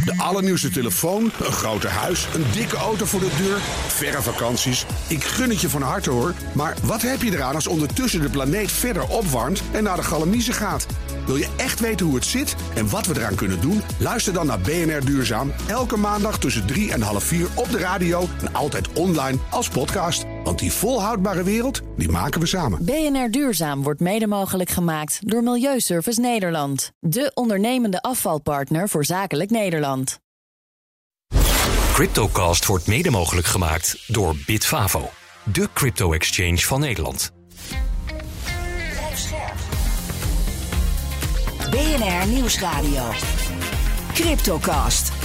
De allernieuwste telefoon, een groter huis, een dikke auto voor de deur, verre vakanties. Ik gun het je van harte hoor. Maar wat heb je eraan als ondertussen de planeet verder opwarmt en naar de galamiezen gaat? Wil je echt weten hoe het zit en wat we eraan kunnen doen? Luister dan naar BNR Duurzaam. Elke maandag tussen 3 en half 4 op de radio en altijd online als podcast. Want die volhoudbare wereld, die maken we samen. BNR Duurzaam wordt mede mogelijk gemaakt door Milieuservice Nederland. De ondernemende afvalpartner voor zakelijk Nederland. CryptoCast wordt mede mogelijk gemaakt door Bitfavo. De crypto-exchange van Nederland. Blijf scherp. BNR Nieuwsradio. CryptoCast.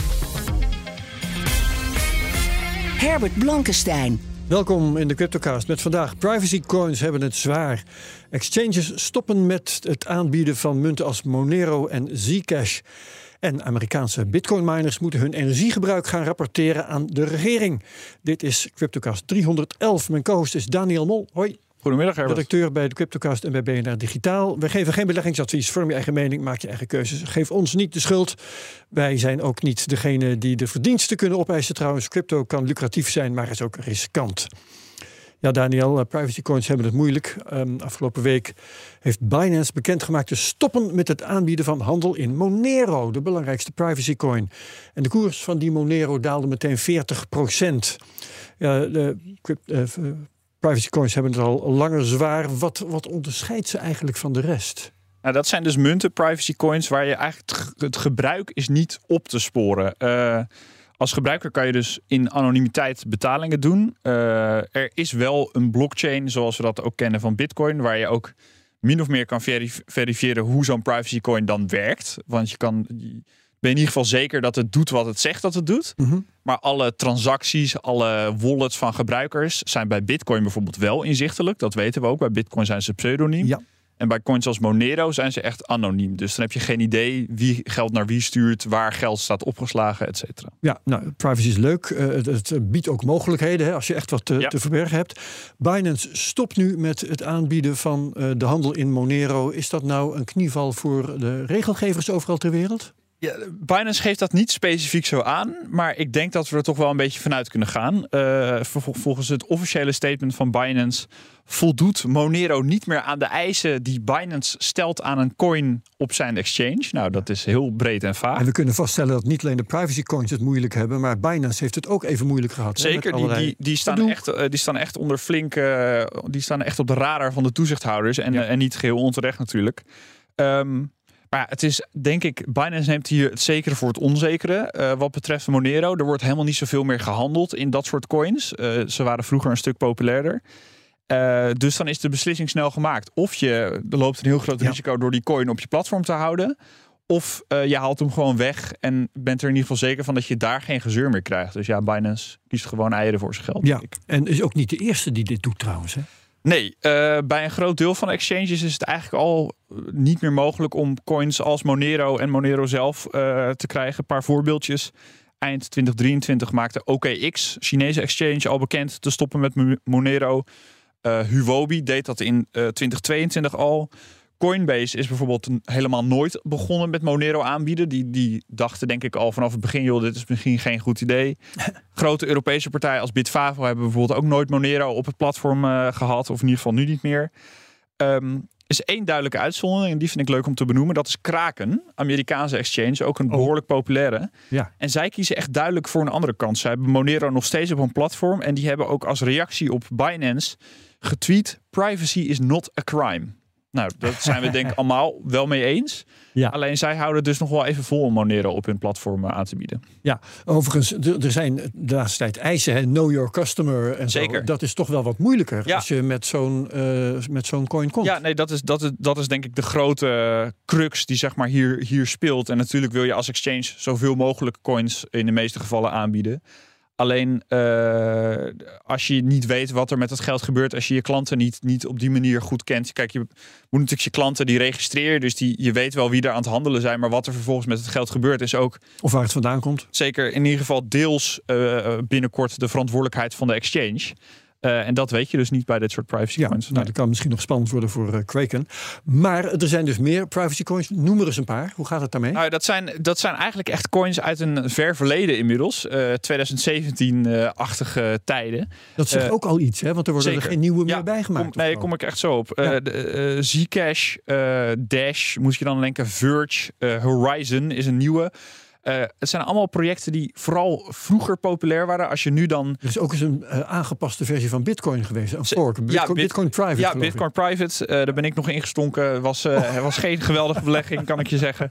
Herbert Blankenstein. Welkom in de CryptoCast met vandaag privacy coins hebben het zwaar. Exchanges stoppen met het aanbieden van munten als Monero en Zcash. En Amerikaanse bitcoin miners moeten hun energiegebruik gaan rapporteren aan de regering. Dit is CryptoCast 311. Mijn co-host is Daniel Mol. Hoi. Goedemiddag, Herbert. Redacteur bij de CryptoCast en bij BNR Digitaal. We geven geen beleggingsadvies. Vorm je eigen mening, maak je eigen keuzes. Geef ons niet de schuld. Wij zijn ook niet degene die de verdiensten kunnen opeisen trouwens. Crypto kan lucratief zijn, maar is ook riskant. Ja, Daniel, privacy coins hebben het moeilijk. Afgelopen week heeft Binance bekendgemaakt te stoppen met het aanbieden van handel in Monero, de belangrijkste privacy coin. En de koers van die Monero daalde meteen 40%. Privacy coins hebben het al langer zwaar. Wat onderscheidt ze eigenlijk van de rest? Nou, dat zijn dus munten, privacy coins, waar je eigenlijk het gebruik is niet op te sporen. Als gebruiker kan je dus in anonimiteit betalingen doen. Er is wel een blockchain, zoals we dat ook kennen van Bitcoin, waar je ook min of meer kan verifiëren hoe zo'n privacy coin dan werkt. Want je ben in ieder geval zeker dat het doet wat het zegt dat het doet. Mm-hmm. Maar alle transacties, alle wallets van gebruikers zijn bij Bitcoin bijvoorbeeld wel inzichtelijk. Dat weten we ook. Bij Bitcoin zijn ze pseudoniem. Ja. En bij coins als Monero zijn ze echt anoniem. Dus dan heb je geen idee wie geld naar wie stuurt, waar geld staat opgeslagen, et cetera. Ja, nou, privacy is leuk. Het biedt ook mogelijkheden, hè, als je echt wat te verbergen hebt. Binance stopt nu met het aanbieden van de handel in Monero. Is dat nou een knieval voor de regelgevers overal ter wereld? Ja, Binance geeft dat niet specifiek zo aan, maar ik denk dat we er toch wel een beetje vanuit kunnen gaan. Volgens het officiële statement van Binance voldoet Monero niet meer aan de eisen die Binance stelt aan een coin op zijn exchange. Nou, dat is heel breed en vaag. En we kunnen vaststellen dat niet alleen de privacy coins het moeilijk hebben, maar Binance heeft het ook even moeilijk gehad. Zeker, die staan echt onder die staan echt op de radar van de toezichthouders en niet geheel onterecht natuurlijk. Maar ja, het is, denk ik, Binance neemt hier het zekere voor het onzekere. Wat betreft Monero, er wordt helemaal niet zoveel meer gehandeld in dat soort coins. Ze waren vroeger een stuk populairder. Dus dan is de beslissing snel gemaakt. Of je loopt een heel groot risico door die coin op je platform te houden. Of je haalt hem gewoon weg en bent er in ieder geval zeker van dat je daar geen gezeur meer krijgt. Dus ja, Binance kiest gewoon eieren voor zijn geld. Ja, en is ook niet de eerste die dit doet trouwens, hè? Nee, bij een groot deel van exchanges is het eigenlijk al niet meer mogelijk om coins als Monero en Monero zelf te krijgen. Een paar voorbeeldjes. Eind 2023 maakte OKX, Chinese exchange, al bekend te stoppen met Monero. Huobi deed dat in 2022 al. Coinbase is bijvoorbeeld helemaal nooit begonnen met Monero aanbieden. Die dachten denk ik al vanaf het begin, joh, dit is misschien geen goed idee. Grote Europese partijen als Bitfavo hebben bijvoorbeeld ook nooit Monero op het platform gehad. Of in ieder geval nu niet meer. Is één duidelijke uitzondering en die vind ik leuk om te benoemen. Dat is Kraken, Amerikaanse exchange, ook een behoorlijk populaire. Ja. En zij kiezen echt duidelijk voor een andere kant. Ze hebben Monero nog steeds op een platform en die hebben ook als reactie op Binance getweet: privacy is not a crime. Nou, dat zijn we denk ik allemaal wel mee eens. Ja. Alleen zij houden dus nog wel even vol om Monero op hun platform aan te bieden. Ja, overigens, er zijn de laatste tijd eisen, hè? Know your customer en zeker. Zo. Dat is toch wel wat moeilijker als je met zo'n coin komt. Ja, nee, dat is denk ik de grote crux die zeg maar hier speelt. En natuurlijk wil je als exchange zoveel mogelijk coins in de meeste gevallen aanbieden. Alleen als je niet weet wat er met het geld gebeurt, als je je klanten niet op die manier goed kent. Kijk, je moet natuurlijk je klanten die registreren, dus je weet wel wie er aan het handelen zijn. Maar wat er vervolgens met het geld gebeurt is ook... Of waar het vandaan komt. Zeker in ieder geval deels binnenkort de verantwoordelijkheid van de exchange. En dat weet je dus niet bij dit soort privacy coins. Nou, dat kan misschien nog spannend worden voor Kraken. Maar er zijn dus meer privacy coins. Noem er eens een paar. Hoe gaat het daarmee? Nou, dat zijn eigenlijk echt coins uit een ver verleden inmiddels. 2017-achtige tijden. Dat zegt ook al iets, hè? Want er worden Zeker. Er geen nieuwe meer bijgemaakt. Daar kom ik echt zo op. Zcash, Dash, moet je dan denken. Verge, Horizon is een nieuwe. Het zijn allemaal projecten die vooral vroeger populair waren. Als je nu dan... Er is ook eens een aangepaste versie van Bitcoin geweest. Een fork. Bitcoin Private. Ja, Bitcoin Private. Daar ben ik nog ingestonken. Was geen geweldige belegging, kan ik je zeggen.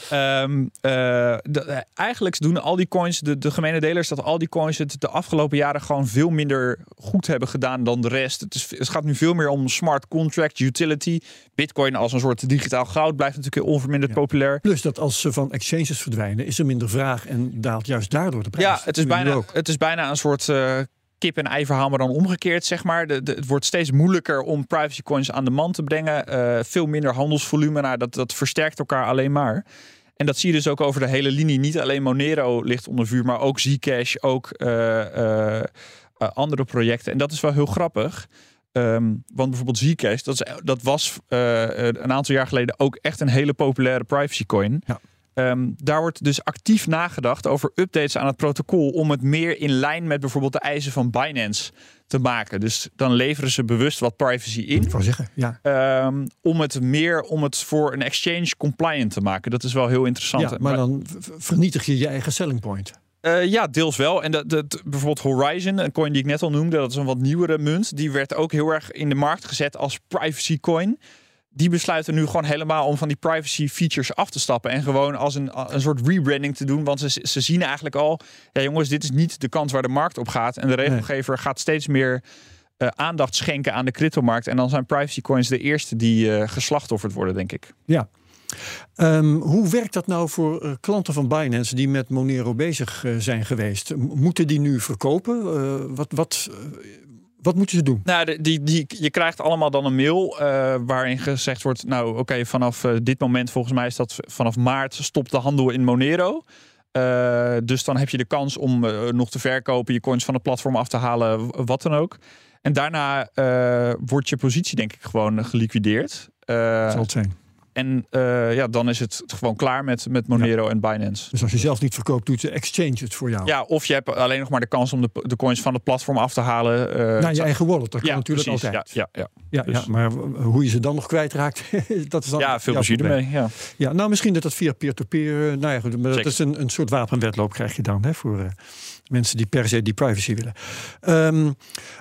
Eigenlijk doen al die coins, de gemene delers, dat al die coins het de afgelopen jaren gewoon veel minder goed hebben gedaan dan de rest. Het gaat nu veel meer om smart contract, utility. Bitcoin als een soort digitaal goud blijft natuurlijk onverminderd populair. Plus dat als ze van exchanges verdwijnen, is er minder vraag en daalt juist daardoor de prijs. Ja, het is bijna een soort kip-en-ei verhaal, maar dan omgekeerd, zeg maar. Het wordt steeds moeilijker om privacy coins aan de man te brengen. Veel minder handelsvolume. Nou, dat versterkt elkaar alleen maar. En dat zie je dus ook over de hele linie. Niet alleen Monero ligt onder vuur, maar ook Zcash, ook andere projecten. En dat is wel heel grappig. Want bijvoorbeeld Zcash, dat was een aantal jaar geleden ook echt een hele populaire privacy coin. Ja. Daar wordt dus actief nagedacht over updates aan het protocol om het meer in lijn met bijvoorbeeld de eisen van Binance te maken. Dus dan leveren ze bewust wat privacy in. Ik wou zeggen, ja. Om het voor een exchange compliant te maken. Dat is wel heel interessant. Ja, maar dan vernietig je je eigen selling point. Ja, deels wel. En bijvoorbeeld Horizon, een coin die ik net al noemde, dat is een wat nieuwere munt. Die werd ook heel erg in de markt gezet als privacy coin. Die besluiten nu gewoon helemaal om van die privacy features af te stappen. En gewoon als een soort rebranding te doen. Want ze zien eigenlijk al, ja jongens, dit is niet de kant waar de markt op gaat. En de regelgever gaat steeds meer aandacht schenken aan de cryptomarkt. En dan zijn privacy coins de eerste die geslachtofferd worden, denk ik. Ja. Hoe werkt dat nou voor klanten van Binance die met Monero bezig zijn geweest? Moeten die nu verkopen? Wat moeten ze doen? Nou, je krijgt allemaal dan een mail waarin gezegd wordt, nou oké, vanaf dit moment, volgens mij is dat vanaf maart, stopt de handel in Monero. Dus dan heb je de kans om nog te verkopen, je coins van het platform af te halen, wat dan ook. En daarna wordt je positie denk ik gewoon geliquideerd. Dat zal het zijn. En dan is het gewoon klaar met Monero en Binance. Dus als je zelf niet verkoopt, doet de exchange het voor jou. Ja, of je hebt alleen nog maar de kans om de coins van het platform af te halen. Naar je eigen wallet, dat kan natuurlijk precies, altijd. Ja, maar hoe je ze dan nog kwijtraakt, dat is dan veel plezier ermee. Ja, nou misschien dat via peer-to-peer, nou ja goed, maar dat is een soort wapenwedloop krijg je dan voor mensen die per se die privacy willen.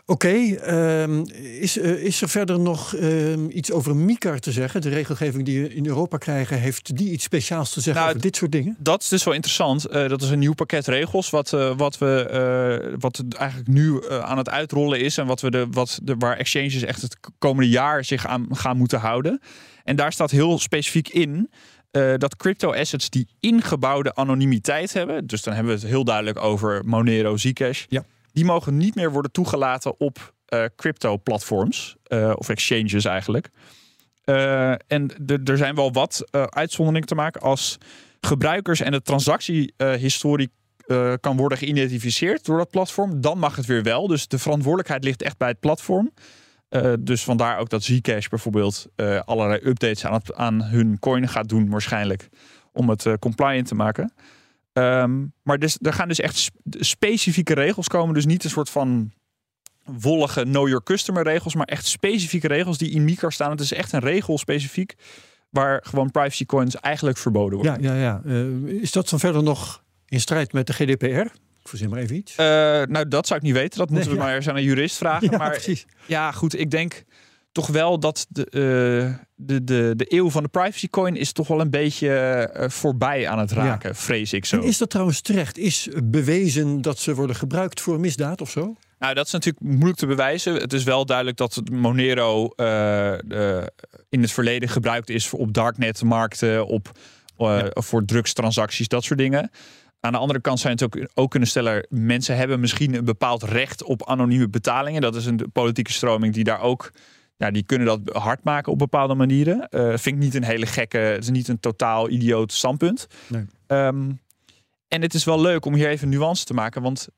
Is er verder nog iets over MiCAR te zeggen? De regelgeving die we in Europa krijgen, heeft die iets speciaals te zeggen over dit soort dingen? Dat is dus wel interessant. Dat is een nieuw pakket regels wat eigenlijk nu aan het uitrollen is en waar exchanges echt het komende jaar zich aan gaan moeten houden. En daar staat heel specifiek in dat crypto-assets die ingebouwde anonimiteit hebben, dus dan hebben we het heel duidelijk over Monero, Zcash, die mogen niet meer worden toegelaten op crypto-platforms of exchanges eigenlijk. En er zijn wel wat uitzonderingen te maken als gebruikers en de transactiehistorie kan worden geïdentificeerd door dat platform. Dan mag het weer wel. Dus de verantwoordelijkheid ligt echt bij het platform. Dus vandaar ook dat Zcash bijvoorbeeld allerlei updates aan hun coin gaat doen waarschijnlijk. Om het compliant te maken. Maar er gaan dus echt specifieke regels komen. Dus niet een soort van wollige know your customer regels. Maar echt specifieke regels die in MiCAR staan. Het is echt een regel specifiek. Waar gewoon privacy coins eigenlijk verboden worden. Ja. Is dat dan verder nog in strijd met de GDPR? Ik verzin maar even iets. Nou, dat zou ik niet weten. Dat moeten we maar eens aan een jurist vragen. Ja, maar precies. Ja, goed. Ik denk toch wel dat de eeuw van de privacy coin is toch wel een beetje voorbij aan het raken, vrees ik zo. En is dat trouwens terecht? Is bewezen dat ze worden gebruikt voor misdaad of zo? Nou, dat is natuurlijk moeilijk te bewijzen. Het is wel duidelijk dat Monero in het verleden gebruikt is op darknet-markten, voor drugstransacties, dat soort dingen. Aan de andere kant zou je het ook kunnen stellen, mensen hebben misschien een bepaald recht op anonieme betalingen. Dat is een politieke stroming die daar ook, die kunnen dat hard maken op bepaalde manieren. Vind ik niet een hele gekke, het is niet een totaal idioot standpunt. Nee. En het is wel leuk om hier even nuance te maken, want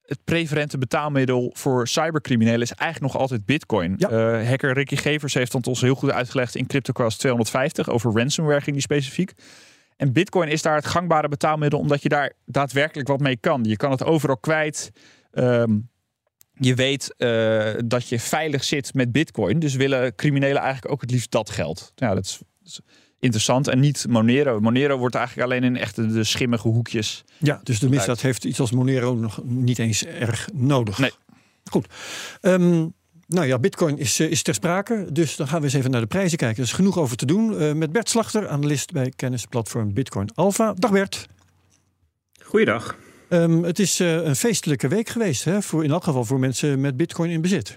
het preferente betaalmiddel voor cybercriminelen is eigenlijk nog altijd Bitcoin. Ja. Hacker Ricky Gevers heeft ons heel goed uitgelegd in CryptoCast 250 over ransomware ging die specifiek. En Bitcoin is daar het gangbare betaalmiddel omdat je daar daadwerkelijk wat mee kan. Je kan het overal kwijt. Je weet dat je veilig zit met Bitcoin. Dus willen criminelen eigenlijk ook het liefst dat geld. Ja, dat is interessant. En niet Monero. Monero wordt eigenlijk alleen in echt de schimmige hoekjes. Ja, dus de misdaad heeft iets als Monero nog niet eens erg nodig. Nee. Goed. Nou ja, Bitcoin is ter sprake. Dus dan gaan we eens even naar de prijzen kijken. Er is genoeg over te doen. Met Bert Slachter, analist bij kennisplatform Bitcoin Alpha. Dag Bert. Goeiedag. Het is een feestelijke week geweest, hè? In elk geval voor mensen met Bitcoin in bezit.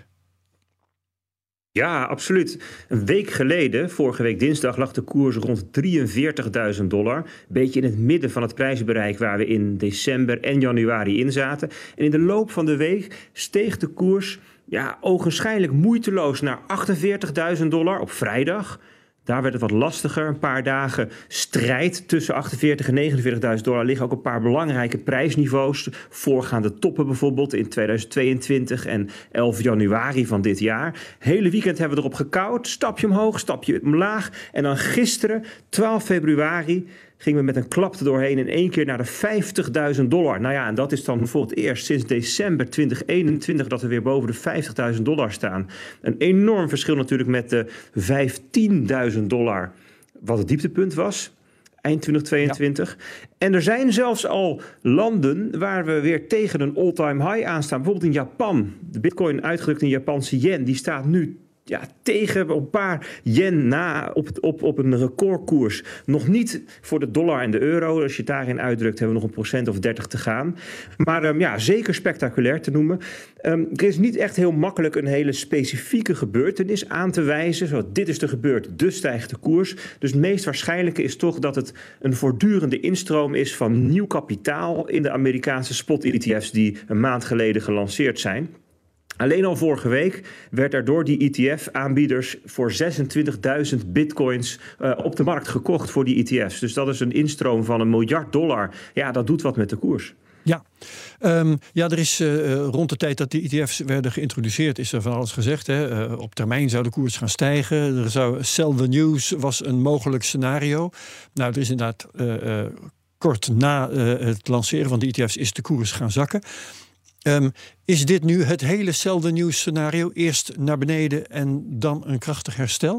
Ja, absoluut. Een week geleden, vorige week dinsdag, lag de koers rond $43.000. Beetje in het midden van het prijsbereik waar we in december en januari in zaten. En in de loop van de week steeg de koers ogenschijnlijk moeiteloos naar $48.000 op vrijdag. Daar werd het wat lastiger. Een paar dagen strijd tussen $48.000 en $49.000 liggen ook een paar belangrijke prijsniveaus. Voorgaande toppen bijvoorbeeld in 2022 en 11 januari van dit jaar. Hele weekend hebben we erop gekauwd. Stapje omhoog, stapje omlaag. En dan gisteren, 12 februari... gingen we met een klap er doorheen in één keer naar de $50.000. Nou ja, en dat is dan voor het eerst sinds december 2021 dat we weer boven de $50.000 staan. Een enorm verschil natuurlijk met de $15.000 wat het dieptepunt was. Eind 2022. Ja. En er zijn zelfs al landen waar we weer tegen een all-time high aanstaan. Bijvoorbeeld in Japan. De bitcoin uitgedrukt in Japanse yen, die staat nu tegen een paar yen na op een recordkoers. Nog niet voor de dollar en de euro. Als je het daarin uitdrukt, hebben we nog 1% of 30 te gaan. Maar zeker spectaculair te noemen. Er is niet echt heel makkelijk een hele specifieke gebeurtenis aan te wijzen. Zo, dit is er gebeurd, dus stijgt de koers. Dus het meest waarschijnlijke is toch dat het een voortdurende instroom is van nieuw kapitaal in de Amerikaanse spot-ETF's die een maand geleden gelanceerd zijn. Alleen al vorige week werd er door die ETF-aanbieders voor 26.000 bitcoins op de markt gekocht voor die ETF's. Dus dat is een instroom van $1 miljard. Ja, dat doet wat met de koers. Ja, er is rond de tijd dat die ETF's werden geïntroduceerd, is er van alles gezegd. Hè? Op termijn zou de koers gaan stijgen. Er zou sell the news was een mogelijk scenario. Nou, er is inderdaad kort na het lanceren van die ETF's is de koers gaan zakken. Is dit nu het hele sell the news scenario? Eerst naar beneden en dan een krachtig herstel?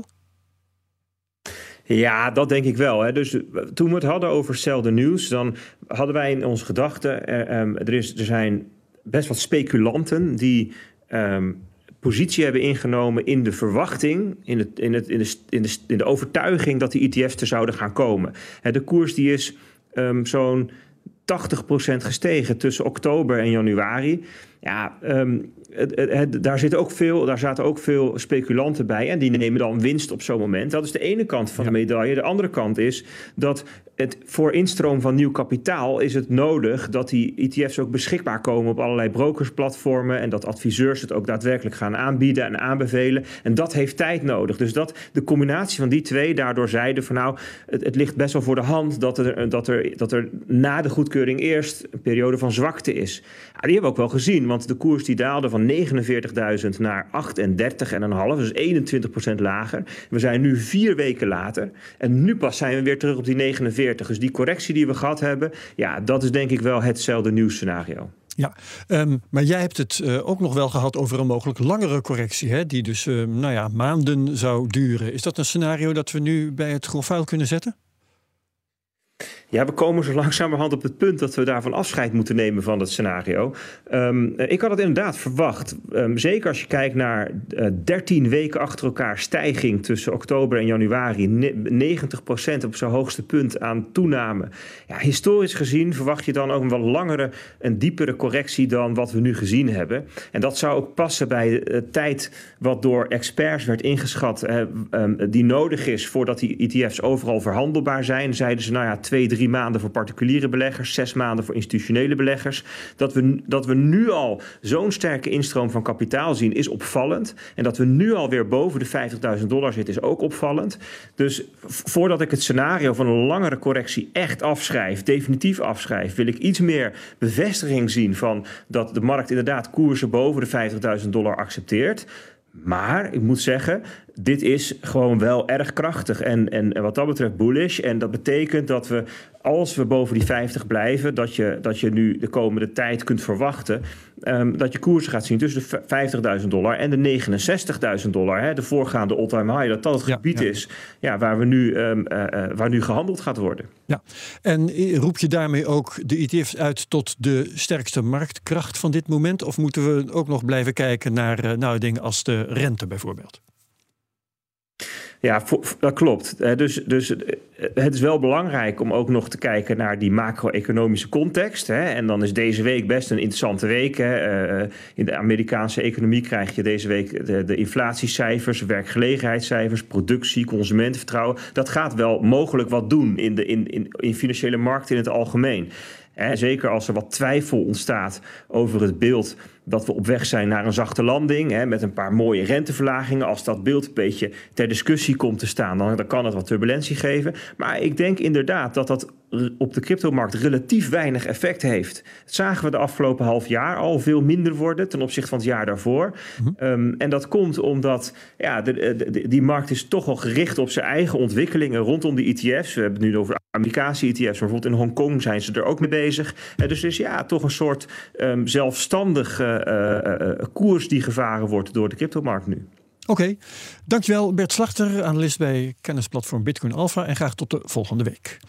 Ja, dat denk ik wel. Hè. Dus toen we het hadden over sell the news, dan hadden wij in onze gedachten, er zijn best wat speculanten die positie hebben ingenomen in de verwachting, in de overtuiging dat die ETF's er zouden gaan komen. De koers die is zo'n 80% gestegen tussen oktober en januari. Ja, daar zaten ook veel speculanten bij en die nemen dan winst op zo'n moment. Dat is de ene kant van de medaille. De andere kant is dat voor instroom van nieuw kapitaal is het nodig dat die ETF's ook beschikbaar komen op allerlei brokersplatformen en dat adviseurs het ook daadwerkelijk gaan aanbieden en aanbevelen. En dat heeft tijd nodig. Dus de combinatie van die twee daardoor zeiden van het ligt best wel voor de hand dat er na de goedkeuring eerst een periode van zwakte is. Ja, die hebben we ook wel gezien, want de koers die daalde van 49.000 naar 38,5, dus 21% lager. We zijn nu 4 weken later en nu pas zijn we weer terug op die 49. Dus die correctie die we gehad hebben, dat is denk ik wel hetzelfde nieuwsscenario. Ja, maar jij hebt het ook nog wel gehad over een mogelijk langere correctie, hè, die dus maanden zou duren. Is dat een scenario dat we nu bij het grof vuil kunnen zetten? Ja, we komen zo langzamerhand op het punt dat we daarvan afscheid moeten nemen van dat scenario. Ik had het inderdaad verwacht. Zeker als je kijkt naar 13 weken achter elkaar stijging tussen oktober en januari. 90% op zijn hoogste punt aan toename. Ja, historisch gezien verwacht je dan ook een wat langere en diepere correctie dan wat we nu gezien hebben. En dat zou ook passen bij de tijd wat door experts werd ingeschat die nodig is voordat die ETF's overal verhandelbaar zijn. Zeiden ze 2-3 3 maanden voor particuliere beleggers, 6 maanden voor institutionele beleggers. Dat we nu al zo'n sterke instroom van kapitaal zien, is opvallend. En dat we nu alweer boven de $50.000 zitten, is ook opvallend. Dus voordat ik het scenario van een langere correctie echt afschrijf, definitief afschrijf, wil ik iets meer bevestiging zien van dat de markt inderdaad koersen boven de $50.000 accepteert. Maar ik moet zeggen, dit is gewoon wel erg krachtig en wat dat betreft bullish. En dat betekent dat we, als we boven die 50 blijven, dat je nu de komende tijd kunt verwachten dat je koersen gaat zien tussen de $50.000 en de $69.000, de voorgaande all-time high, dat het gebied is waar nu gehandeld gaat worden. Ja. En roep je daarmee ook de ETF's uit tot de sterkste marktkracht van dit moment? Of moeten we ook nog blijven kijken naar dingen als de rente bijvoorbeeld? Ja, dat klopt. Dus het is wel belangrijk om ook nog te kijken naar die macro-economische context. En dan is deze week best een interessante week. In de Amerikaanse economie krijg je deze week de inflatiecijfers, werkgelegenheidscijfers, productie, consumentenvertrouwen. Dat gaat wel mogelijk wat doen in financiële markten in het algemeen. Zeker als er wat twijfel ontstaat over het beeld dat we op weg zijn naar een zachte landing, met een paar mooie renteverlagingen. Als dat beeld een beetje ter discussie komt te staan, dan kan het wat turbulentie geven. Maar ik denk inderdaad dat op de cryptomarkt relatief weinig effect heeft. Dat zagen we de afgelopen half jaar al veel minder worden ten opzichte van het jaar daarvoor. En dat komt omdat die markt is toch al gericht op zijn eigen ontwikkelingen rondom de ETF's. We hebben het nu over Amerikaanse ETF's, maar bijvoorbeeld in Hongkong zijn ze er ook mee bezig. Dus er is toch een soort zelfstandig koers die gevaren wordt door de cryptomarkt nu. Oké, dankjewel Bert Slachter, analist bij kennisplatform Bitcoin Alpha, en graag tot de volgende week.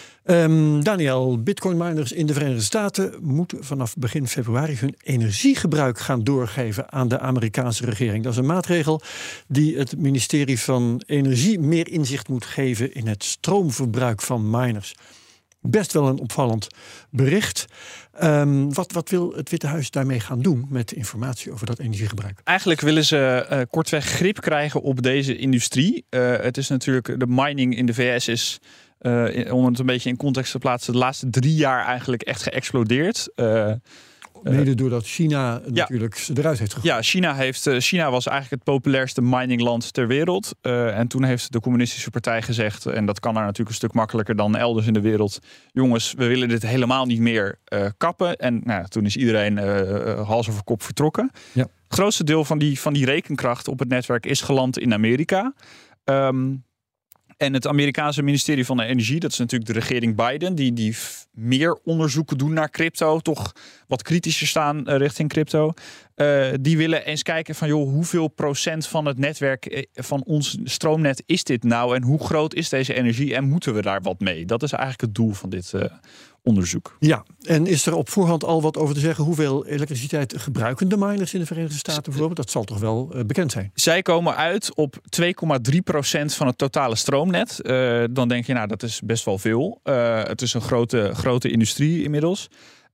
Daniel, bitcoin-miners in de Verenigde Staten moeten vanaf begin februari hun energiegebruik gaan doorgeven aan de Amerikaanse regering. Dat is een maatregel die het ministerie van Energie meer inzicht moet geven in het stroomverbruik van miners. Best wel een opvallend bericht. Wat wil het Witte Huis daarmee gaan doen met informatie over dat energiegebruik? Eigenlijk willen ze kortweg grip krijgen op deze industrie. Het is natuurlijk, de mining in de VS is, om het een beetje in context te plaatsen, de laatste 3 jaar eigenlijk echt geëxplodeerd. Mede doordat China natuurlijk eruit heeft gegooid. Ja, China was eigenlijk het populairste miningland ter wereld. En toen heeft de communistische partij gezegd, en dat kan daar natuurlijk een stuk makkelijker dan elders in de wereld, jongens, we willen dit helemaal niet meer kappen. En toen is iedereen hals over kop vertrokken. Ja. Het grootste deel van die rekenkracht op het netwerk is geland in Amerika. En het Amerikaanse ministerie van Energie, dat is natuurlijk de regering Biden, die meer onderzoeken doen naar crypto, toch wat kritischer staan richting crypto. Die willen eens kijken van, hoeveel procent van het netwerk van ons stroomnet is dit nou en hoe groot is deze energie en moeten we daar wat mee? Dat is eigenlijk het doel van dit onderzoek. Ja, en is er op voorhand al wat over te zeggen hoeveel elektriciteit gebruiken de miners in de Verenigde Staten bijvoorbeeld? Dat zal toch wel bekend zijn? Zij komen uit op 2,3% van het totale stroomnet. Dan denk je, dat is best wel veel. Het is een grote industrie inmiddels.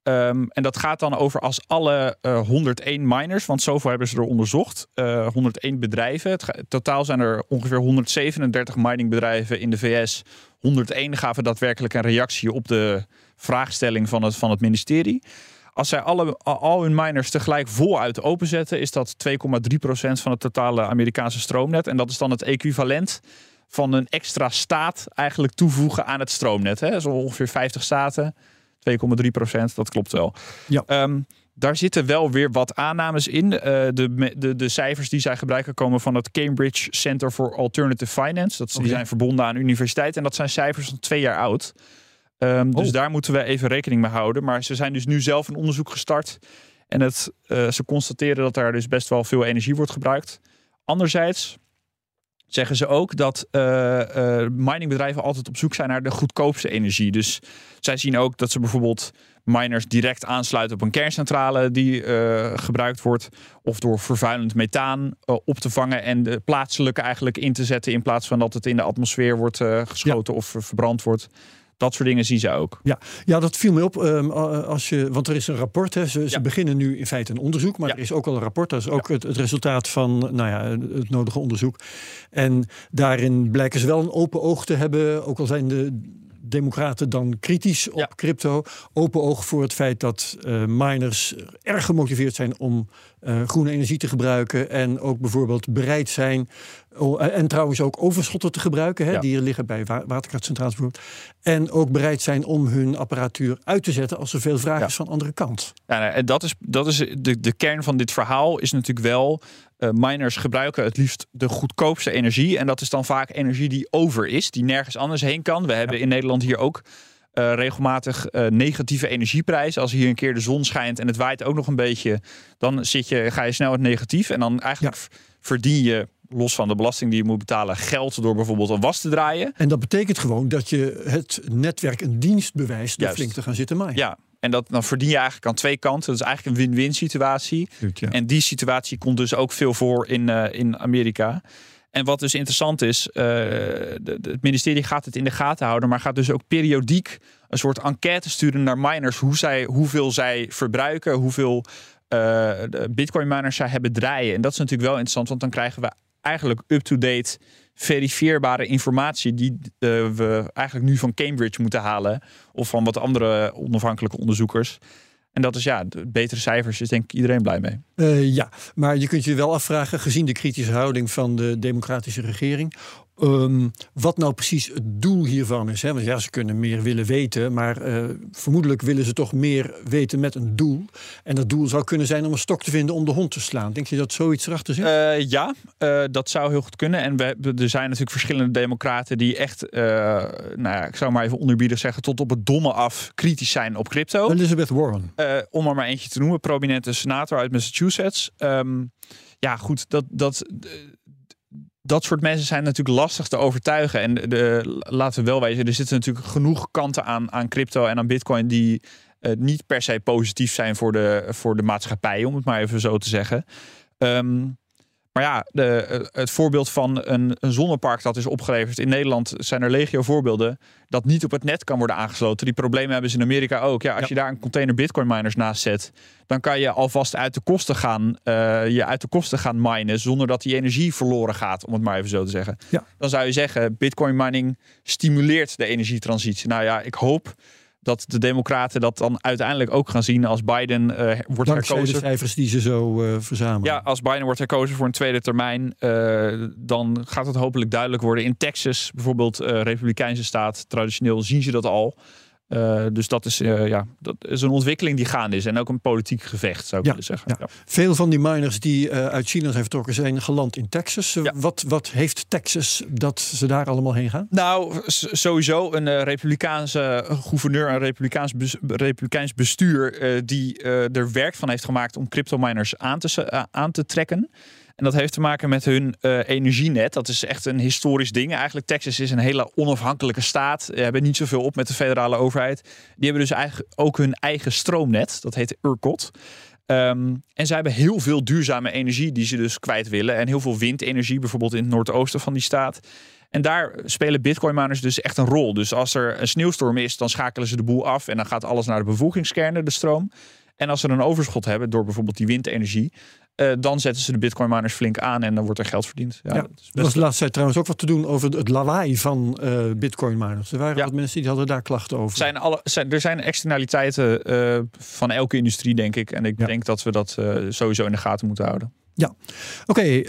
En dat gaat dan over als alle 101 miners, want zoveel hebben ze er onderzocht, 101 bedrijven. Totaal zijn er ongeveer 137 miningbedrijven in de VS. 101 gaven daadwerkelijk een reactie op de vraagstelling van het ministerie. Als zij al hun miners tegelijk voluit openzetten, is dat 2,3% van het totale Amerikaanse stroomnet. En dat is dan het equivalent van een extra staat eigenlijk toevoegen aan het stroomnet. Zo ongeveer 50 staten. 2,3%, dat klopt wel. Ja. Daar zitten wel weer wat aannames in. De cijfers die zij gebruiken komen van het Cambridge Center for Alternative Finance. Die zijn verbonden aan universiteiten. En dat zijn cijfers van 2 jaar oud. Dus daar moeten we even rekening mee houden. Maar ze zijn dus nu zelf een onderzoek gestart. En ze constateren dat er dus best wel veel energie wordt gebruikt. Anderzijds zeggen ze ook dat miningbedrijven altijd op zoek zijn naar de goedkoopste energie. Dus zij zien ook dat ze bijvoorbeeld miners direct aansluiten op een kerncentrale die gebruikt wordt. Of door vervuilend methaan op te vangen en de plaatselijke eigenlijk in te zetten in plaats van dat het in de atmosfeer wordt geschoten of verbrand wordt. Dat soort dingen zien ze ook. Ja, dat viel me op. Want er is een rapport. Ze beginnen nu in feite een onderzoek. Maar er is ook al een rapport. Dat is ook het resultaat van het nodige onderzoek. En daarin blijken ze wel een open oog te hebben. Ook al zijn democraten dan kritisch op crypto. Open oog voor het feit dat miners erg gemotiveerd zijn om groene energie te gebruiken. En ook bijvoorbeeld bereid zijn. En trouwens ook overschotten te gebruiken. Hè, die er liggen bij waterkrachtcentrales bijvoorbeeld. En ook bereid zijn om hun apparatuur uit te zetten als er veel vraag is van de andere kant. Ja, en dat is de kern van dit verhaal is natuurlijk wel. Miners gebruiken het liefst de goedkoopste energie. En dat is dan vaak energie die over is. Die nergens anders heen kan. We hebben in Nederland hier ook regelmatig negatieve energieprijzen. Als hier een keer de zon schijnt en het waait ook nog een beetje. Dan ga je snel het negatief. En dan eigenlijk verdien je, los van de belasting die je moet betalen, geld door bijvoorbeeld een was te draaien. En dat betekent gewoon dat je het netwerk een dienst bewijst door flink te gaan zitten maaien. Ja. En dan verdien je eigenlijk aan twee kanten. Dat is eigenlijk een win-win situatie. Ja. En die situatie komt dus ook veel voor in Amerika. En wat dus interessant is, het ministerie gaat het in de gaten houden, maar gaat dus ook periodiek een soort enquête sturen naar miners. Hoeveel zij verbruiken, hoeveel bitcoin miners zij hebben draaien. En dat is natuurlijk wel interessant, want dan krijgen we eigenlijk up-to-date verifieerbare informatie die we eigenlijk nu van Cambridge moeten halen. Of van wat andere onafhankelijke onderzoekers. En dat is de betere cijfers, is denk ik iedereen blij mee. Ja, maar je kunt je wel afvragen, gezien de kritische houding van de democratische regering, wat nou precies het doel hiervan is. Hè? Want ze kunnen meer willen weten, maar vermoedelijk willen ze toch meer weten met een doel. En dat doel zou kunnen zijn om een stok te vinden om de hond te slaan. Denk je dat zoiets erachter zit? Dat zou heel goed kunnen. En er zijn natuurlijk verschillende democraten die echt, ik zou maar even onderbiedig zeggen, tot op het domme af kritisch zijn op crypto. Elizabeth Warren. Om er maar eentje te noemen, prominente senator uit Massachusetts. Dat soort mensen zijn natuurlijk lastig te overtuigen. En laten we wel wezen, er zitten natuurlijk genoeg kanten aan crypto en aan bitcoin die niet per se positief zijn voor de maatschappij, om het maar even zo te zeggen. Maar het voorbeeld van een zonnepark dat is opgeleverd in Nederland, zijn er legio voorbeelden, dat niet op het net kan worden aangesloten. Die problemen hebben ze in Amerika ook. Als je daar een container bitcoin miners naast zet, dan kan je alvast uit de kosten gaan minen zonder dat die energie verloren gaat, om het maar even zo te zeggen. Ja. Dan zou je zeggen, bitcoin mining stimuleert de energietransitie. Ik hoop dat de democraten dat dan uiteindelijk ook gaan zien als Biden wordt herkozen. De cijfers die ze zo verzamelen. Ja, als Biden wordt herkozen voor een tweede termijn, dan gaat het hopelijk duidelijk worden. In Texas, bijvoorbeeld Republikeinse staat, traditioneel zien ze dat al. Dus dat is een ontwikkeling die gaande is. En ook een politiek gevecht, zou ik willen zeggen. Ja. Veel van die miners die uit China zijn vertrokken, zijn geland in Texas. Ja. Wat heeft Texas dat ze daar allemaal heen gaan? Nou, sowieso een Republikeinse gouverneur, een Republikeins bestuur die er werk van heeft gemaakt om cryptominers aan te trekken. En dat heeft te maken met hun energienet. Dat is echt een historisch ding. Eigenlijk Texas is een hele onafhankelijke staat. Ze hebben niet zoveel op met de federale overheid. Die hebben dus eigenlijk ook hun eigen stroomnet. Dat heet ERCOT. En zij hebben heel veel duurzame energie die ze dus kwijt willen. En heel veel windenergie, bijvoorbeeld in het noordoosten van die staat. En daar spelen bitcoinminers dus echt een rol. Dus als er een sneeuwstorm is, dan schakelen ze de boel af. En dan gaat alles naar de bevoegdingskernen, de stroom. En als ze een overschot hebben door bijvoorbeeld die windenergie, dan zetten ze de bitcoin miners flink aan en dan wordt er geld verdiend. Dat was de laatste tijd trouwens ook wat te doen over het lawaai van bitcoin miners. Er waren wat mensen die hadden daar klachten over. Er zijn externaliteiten van elke industrie, denk ik. En ik denk dat we dat sowieso in de gaten moeten houden. Ja, oké.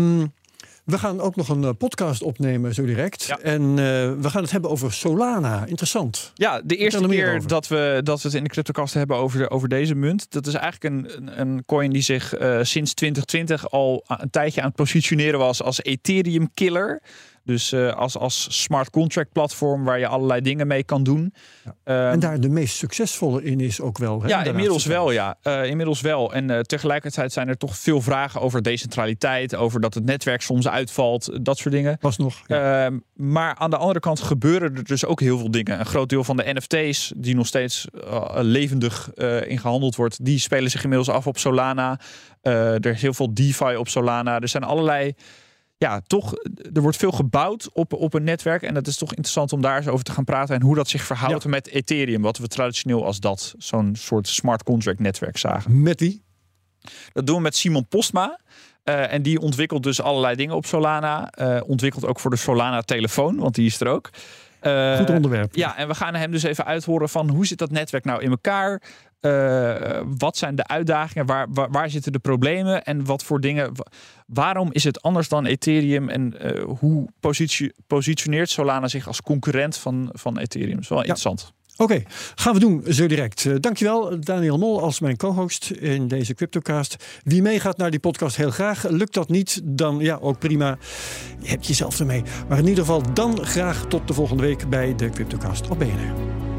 We gaan ook nog een podcast opnemen zo direct. Ja. En we gaan het hebben over Solana. Interessant. Ja, de eerste keer dat we het in de CryptoCast hebben over deze munt. Dat is eigenlijk een coin die zich sinds 2020 al een tijdje aan het positioneren was als Ethereum killer. Dus als smart contract platform waar je allerlei dingen mee kan doen. Ja. En daar de meest succesvolle in is ook wel. Hè, ja, inmiddels wel. En tegelijkertijd zijn er toch veel vragen over decentraliteit. Over dat het netwerk soms uitvalt. Dat soort dingen. Pas nog. Ja. Maar aan de andere kant gebeuren er dus ook heel veel dingen. Een groot deel van de NFT's die nog steeds levendig in gehandeld wordt. Die spelen zich inmiddels af op Solana. Er is heel veel DeFi op Solana. Er zijn allerlei... Ja, toch, er wordt veel gebouwd op een netwerk. En dat is toch interessant om daar eens over te gaan praten. En hoe dat zich verhoudt met Ethereum. Wat we traditioneel als zo'n soort smart contract netwerk zagen. Met wie? Dat doen we met Simon Postma. En die ontwikkelt dus allerlei dingen op Solana. Ontwikkelt ook voor de Solana telefoon, want die is er ook. Goed onderwerp. Ja, en we gaan hem dus even uithoren van hoe zit dat netwerk nou in elkaar? Wat zijn de uitdagingen? Waar zitten de problemen? En wat voor dingen? Waarom is het anders dan Ethereum? En hoe positioneert Solana zich als concurrent van Ethereum? Dat is wel interessant. Oké, gaan we doen zo direct. Dankjewel Daniel Mol als mijn co-host in deze CryptoCast. Wie meegaat naar die podcast heel graag. Lukt dat niet, dan ook prima. Je hebt jezelf ermee. Maar in ieder geval dan graag tot de volgende week bij de CryptoCast op BNR.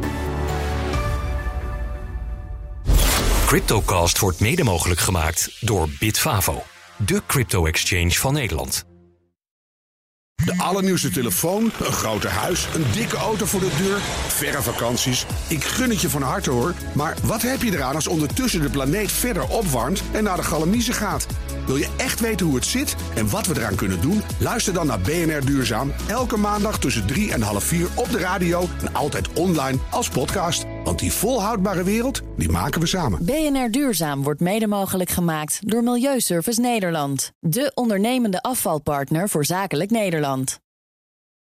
CryptoCast wordt mede mogelijk gemaakt door Bitfavo, de crypto-exchange van Nederland. De allernieuwste telefoon, een groter huis, een dikke auto voor de deur, verre vakanties. Ik gun het je van harte hoor. Maar wat heb je eraan als ondertussen de planeet verder opwarmt en naar de galamiezen gaat? Wil je echt weten hoe het zit en wat we eraan kunnen doen? Luister dan naar BNR Duurzaam. Elke maandag tussen 3 en half 4 op de radio en altijd online als podcast. Want die volhoudbare wereld, die maken we samen. BNR Duurzaam wordt mede mogelijk gemaakt door Milieuservice Nederland. De ondernemende afvalpartner voor zakelijk Nederland.